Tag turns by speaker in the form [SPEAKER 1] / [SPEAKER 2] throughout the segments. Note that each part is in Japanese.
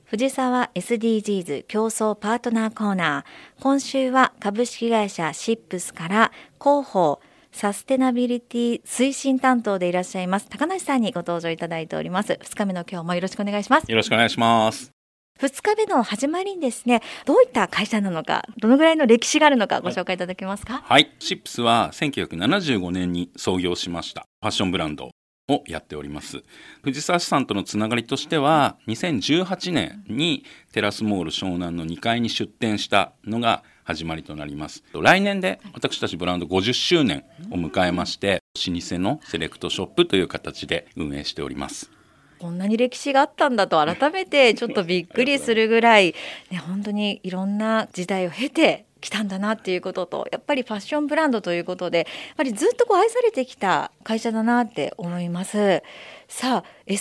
[SPEAKER 1] 藤沢 SDGs 競争パートナーコーナー。今週は株式会社シップスから広報サステナビリティ推進担当でいらっしゃいます高梨さんにご登場いただいております。2日目の今日もよろしくお願いします。
[SPEAKER 2] よろしくお願いします。
[SPEAKER 1] 2日目の始まりにですね、どういった会社なのか、どのぐらいの歴史があるのかご紹介いただけますか？
[SPEAKER 2] はい、シップスは1975年に創業しましたファッションブランドをやっております。藤沢市さんとのつながりとしては、2018年にテラスモール湘南の2階に出店したのが始まりとなります。来年で私たちブランド50周年を迎えまして、老舗のセレクトショップという形で運営しております。
[SPEAKER 1] こんなに歴史があったんだと改めてちょっとびっくりするぐらい、ね、本当にいろんな時代を経てきたんだなっていうことと、やっぱりファッションブランドということで、やっぱりずっと愛されてきた会社だなって思います。さあ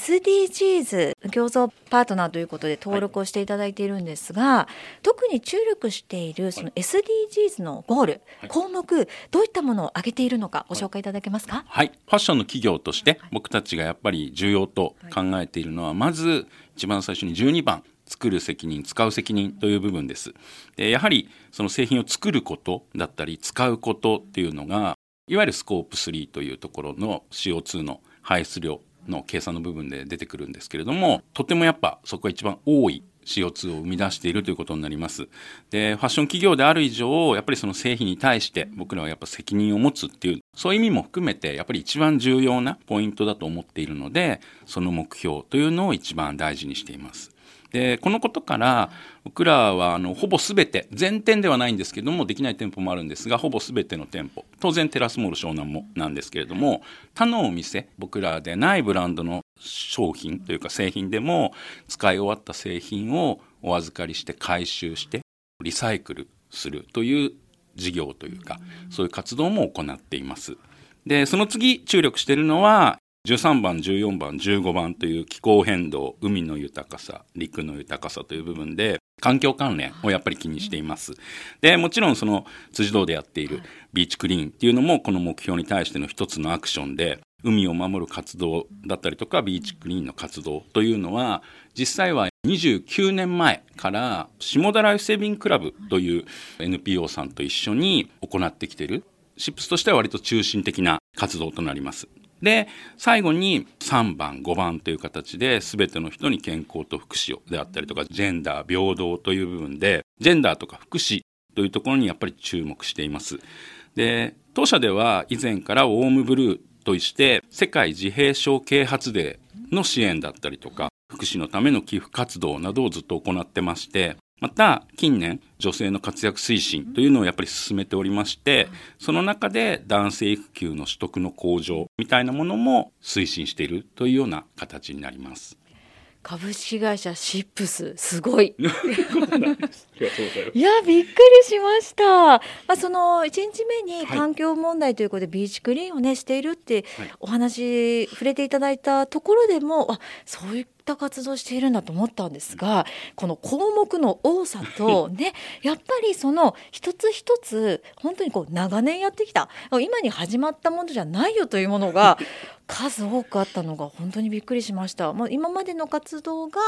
[SPEAKER 1] SDGs 競争パートナーということで登録をしていただいているんですが、特に注力しているその SDGs のゴール、項目、どういったものを挙げているのかご紹介いただけますか？
[SPEAKER 2] はい、ファッションの企業として僕たちがやっぱり重要と考えているのは、まず一番最初に12番、作る責任、使う責任という部分です。でやはりその製品を作ることだったり使うことっていうのが、いわゆるスコープ3というところの CO2 の排出量の計算の部分で出てくるんですけれども、とてもやっぱそこが一番多い CO2 を生み出しているということになります。でファッション企業である以上、やっぱりその製品に対して僕らはやっぱ責任を持つっていう、そういう意味も含めてやっぱり一番重要なポイントだと思っているので、その目標というのを一番大事にしています。でこのことから僕らはほぼ全て、全店ではないんですけども、できない店舗もあるんですが、ほぼ全ての店舗、当然テラスモール湘南もなんですけれども、他のお店、僕らでないブランドの商品というか製品でも、使い終わった製品をお預かりして回収してリサイクルするという事業というか、そういう活動も行っています。でその次注力しているのは13番、14番、15番という気候変動、海の豊かさ、陸の豊かさという部分で環境関連をやっぱり気にしています。でもちろんその辻堂でやっているビーチクリーンっていうのもこの目標に対しての一つのアクションで、海を守る活動だったりとかビーチクリーンの活動というのは、実際は29年前から下田ライフセービングクラブという NPO さんと一緒に行ってきている、シップスとしては割と中心的な活動となります。で最後に3番5番という形で、全ての人に健康と福祉をであったりとか、ジェンダー平等という部分で、ジェンダーとか福祉というところにやっぱり注目しています。で当社では以前からウォームブルーとして世界自閉症啓発デーの支援だったりとか、福祉のための寄付活動などをずっと行ってまして、また近年女性の活躍推進というのをやっぱり進めておりまして、その中で男性育休の取得の向上みたいなものも推進しているというような形になります。
[SPEAKER 1] 株式会社シップス、すごいいやびっくりしました。その1日目に環境問題ということでビーチクリーンをねしているってお話触れていただいたところでも、そういった活動しているんだと思ったんですが、この項目の多さとねやっぱりその一つ一つ本当に長年やってきた、今に始まったものじゃないよというものが数多くあったのが本当にびっくりしました。今までの活動が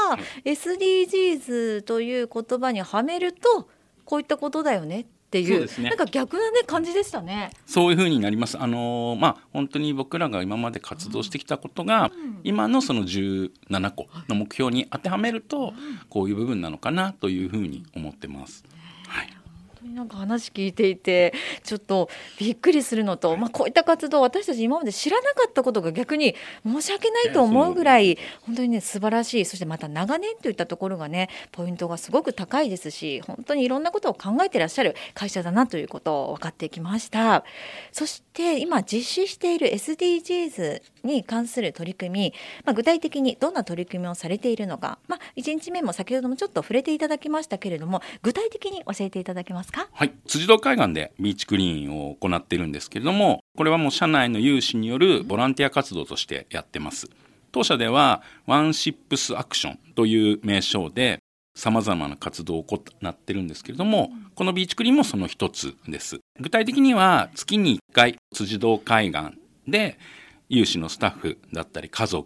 [SPEAKER 1] SDGs という言葉にはめるとこういったことだよねっていう、
[SPEAKER 2] そうですね、
[SPEAKER 1] なんか逆な、感じでしたね。
[SPEAKER 2] そういうふうになります。本当に僕らが今まで活動してきたことが、今のその17個の目標に当てはめると、こういう部分なのかなというふうに思ってます。
[SPEAKER 1] なんか話聞いていてちょっとびっくりするのと、こういった活動私たち今まで知らなかったことが逆に申し訳ないと思うぐらい本当にね素晴らしい。そしてまた長年といったところがねポイントがすごく高いですし、本当にいろんなことを考えていらっしゃる会社だなということを分かってきました。そして今実施している SDGs に関する取り組み、具体的にどんな取り組みをされているのか、1日目も先ほどもちょっと触れていただきましたけれども、具体的に教えていただけますか？
[SPEAKER 2] はい、辻堂海岸でビーチクリーンを行っているんですけれども、これはもう社内の有志によるボランティア活動としてやってます。当社ではワンシップスアクションという名称でさまざまな活動を行っているんですけれども、このビーチクリーンもその一つです。具体的には月に1回辻堂海岸で有志のスタッフだったり家族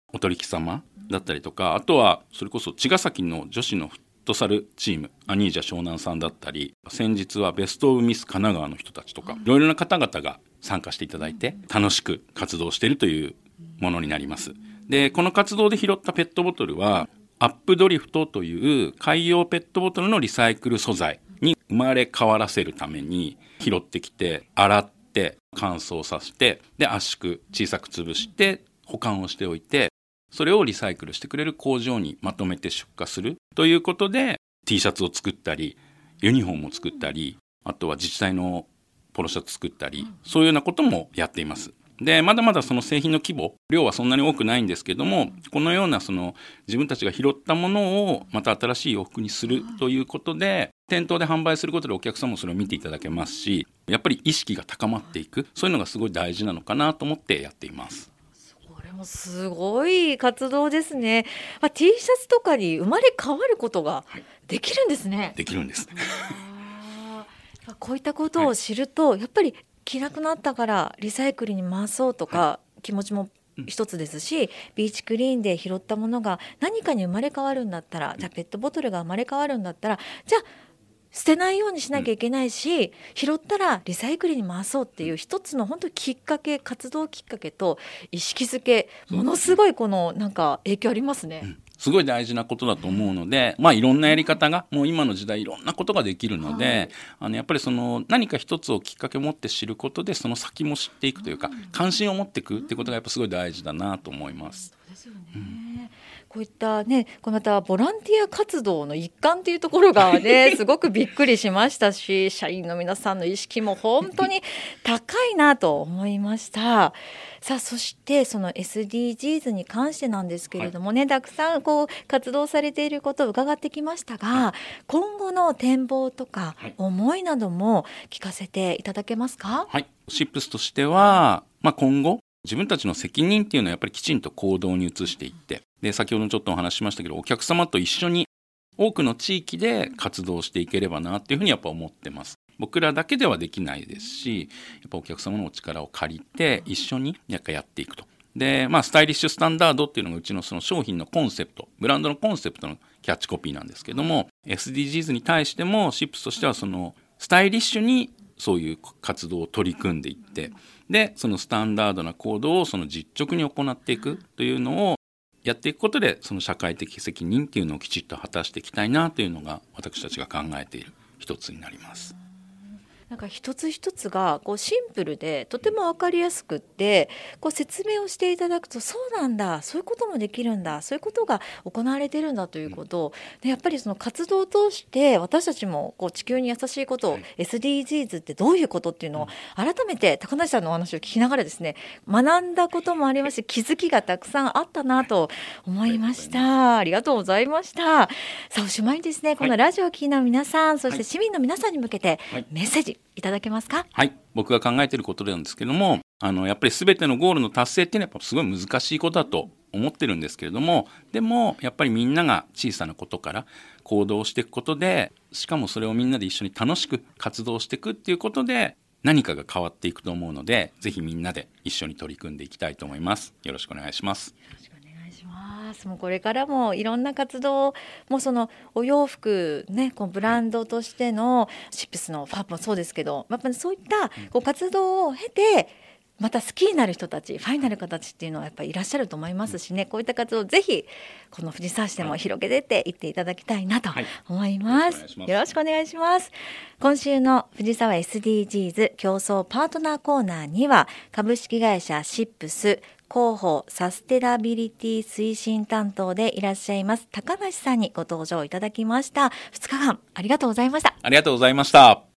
[SPEAKER 2] お取引様だったりとか、あとはそれこそ茅ヶ崎の女子のフットサルチームアニージャ湘南さんだったり、先日はベストオブミス神奈川の人たちとか、いろいろな方々が参加していただいて楽しく活動しているというものになります。でこの活動で拾ったペットボトルはアップドリフトという海洋ペットボトルのリサイクル素材に生まれ変わらせるために拾ってきて、洗って乾燥させて、で圧縮小さく潰して保管をしておいて、それをリサイクルしてくれる工場にまとめて出荷するということで T シャツを作ったりユニフォームを作ったり、あとは自治体のポロシャツ作ったり、そういうようなこともやっています。でまだまだその製品の規模量はそんなに多くないんですけども、このようなその自分たちが拾ったものをまた新しい洋服にするということで、店頭で販売することでお客さんもそれを見ていただけますし、やっぱり意識が高まっていく、そういうのがすごい大事なのかなと思ってやっています。
[SPEAKER 1] これもすごい活動ですね。T シャツとかに生まれ変わることができるんですね。はい、
[SPEAKER 2] できるんです。
[SPEAKER 1] こういったことを知ると、やっぱり着なくなったからリサイクルに回そうとか、気持ちも一つですし、ビーチクリーンで拾ったものが何かに生まれ変わるんだったら、じゃあペットボトルが生まれ変わるんだったら、じゃあ捨てないようにしなきゃいけないし、拾ったらリサイクルに回そうっていう一つの本当にきっかけ、活動きっかけと意識づけ、ものすごいこのなんか影響ありますね。
[SPEAKER 2] すごい大事なことだと思うので、いろんなやり方がもう今の時代いろんなことができるので、やっぱりその何か一つをきっかけを持って知ることで、その先も知っていくというか、関心を持っていくってことがやっぱすごい大事だなと思います。
[SPEAKER 1] そうですよね。こういったね、このまたボランティア活動の一環というところがねすごくびっくりしましたし、社員の皆さんの意識も本当に高いなと思いました。さあ、そしてその SDGs に関してなんですけれどもね、たくさんこう活動されていることを伺ってきましたが、今後の展望とか思いなども聞かせていただけますか？
[SPEAKER 2] はい、シップスとしては、今後自分たちの責任っていうのはやっぱりきちんと行動に移していって、で先ほどちょっとお話ししましたけど、お客様と一緒に多くの地域で活動していければなっていうふうにやっぱ思ってます。僕らだけではできないですし、やっぱお客様のお力を借りて一緒にやっていくと。で、スタイリッシュスタンダードっていうのがうちのその商品のコンセプト、ブランドのコンセプトのキャッチコピーなんですけども、SDGs に対してもシップスとしてはそのスタイリッシュにそういう活動を取り組んでいって、でそのスタンダードな行動をその実直に行っていくというのをやっていくことで、その社会的責任っていうのをきちっと果たしていきたいなというのが私たちが考えている一つになります。
[SPEAKER 1] なんか一つ一つがこうシンプルでとても分かりやすくって、こう説明をしていただくと、そうなんだ、そういうこともできるんだ、そういうことが行われてるんだということを、でやっぱりその活動を通して私たちもこう地球に優しいことを、SDGs ってどういうことっていうのを改めて高梨さんのお話を聞きながらですね、学んだこともありますし、気づきがたくさんあったなと思いました。ありがとうございました。さあ、おしまいにですね、このラジオを聴きの皆さん、そして市民の皆さんに向けてメッセージいただけますか？
[SPEAKER 2] はい、僕が考えていることなんですけども、やっぱり全てのゴールの達成っていうのはやっぱすごい難しいことだと思ってるんですけれども、でもやっぱりみんなが小さなことから行動していくことで、しかもそれをみんなで一緒に楽しく活動していくっていうことで何かが変わっていくと思うので、ぜひみんなで一緒に取り組んでいきたいと思います。よろしくお願いします。
[SPEAKER 1] もうこれからもいろんな活動も、そのお洋服ね、こうブランドとしてのシップスのファンもそうですけど、やっぱりそういったこう活動を経てまた好きになる人たち、ファンになる方たちっていうのはやっぱりいらっしゃると思いますしね、こういった活動をぜひこの藤沢市でも広げてっていっていただきたいなと思います。よろしくお願いします。今週の藤沢 SDGs 競争パートナーコーナーには、株式会社シップス広報サステナビリティ推進担当でいらっしゃいます高梨さんにご登場いただきました。2日間ありがとうございました。
[SPEAKER 2] ありがとうございました。